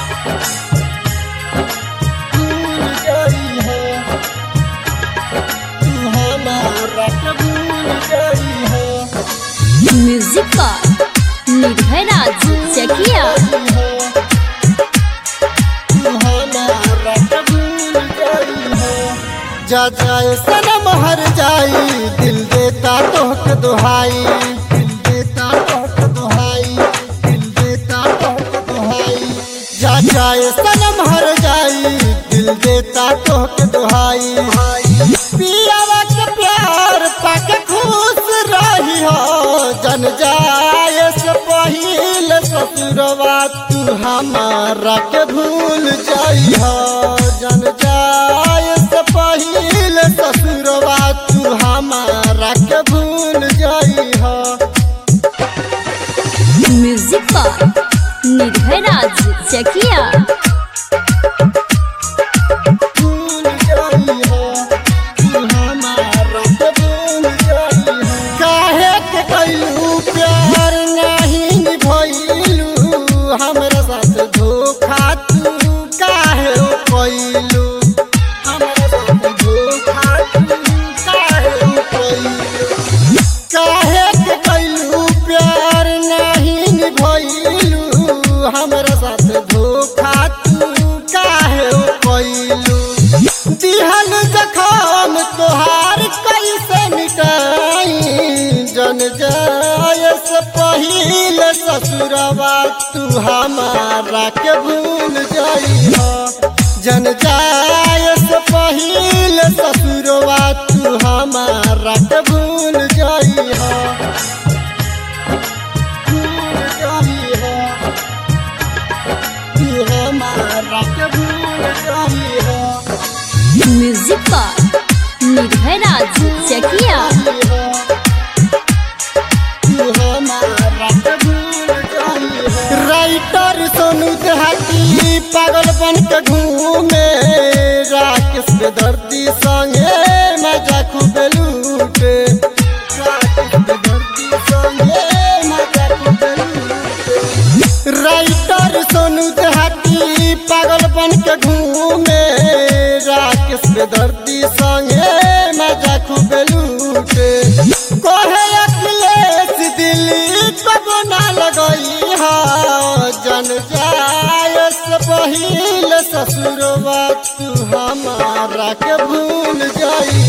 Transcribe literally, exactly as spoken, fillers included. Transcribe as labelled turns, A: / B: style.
A: भूल गई है, तू हमारा के भूल गई है।
B: म्यूजिक का निर्भय राज चकिया।
A: जा जाए सनम हर जाई, दिल देता तोहके दुहाई, दिल देता तोहके दुहाई, दिल देता तोहके दुहाई। जा जाए सनम हर जाई, दिल देता तोहके दुहाई। पियावा के प्यार पाके खुश रही हो, जन जाए से पहिले ससुरवा तू हमारा के भूल जाई हो। जन जाए से पहिले ससुरवा तू हमारा के भूल जाई हो।
B: म्यूजिक का निर्भय राज चकिया।
A: भूल जाई हो, तू हमारा के भूल जाई हो। काहे के कइलू प्यार नहीं निभइलू, हमरा साथ धोखा तू काहे कइलू, हमरा साथ धोखा तू काहे कइलू। काहे के कइलू प्यार नहीं निभइलू, हमरा साथ धोखा तू काहे कइलू। दिहल जखम तोहार कैसे मिटाई, जन जाए से पहिले ससुरवा तू हमारा के भूल जाई हो। जन जाए से पहिले ससुरवा तू हमारा के भूल जाई हो। भूल जाई हो, तू हमारा के भूल जाई हो।
B: म्यूजिक का निर्भय राज चकिया।
A: राइटर सोनू देहाती पागल बन के घूमे, राकेश बेदर्दी संगे मजा खूब लूटे, राकेश बेदर्दी संगे मजा खूब लूटे। राइटर सोनू देहाती पागल बन के घूमे, राकेश बेदर्दी संगे मजा खूब लूटे। कोहे अखिलेश दिल्ली कबो ना लगई हा, जन जाए से पहिले ससुरवा तू हमारा के भूल जाई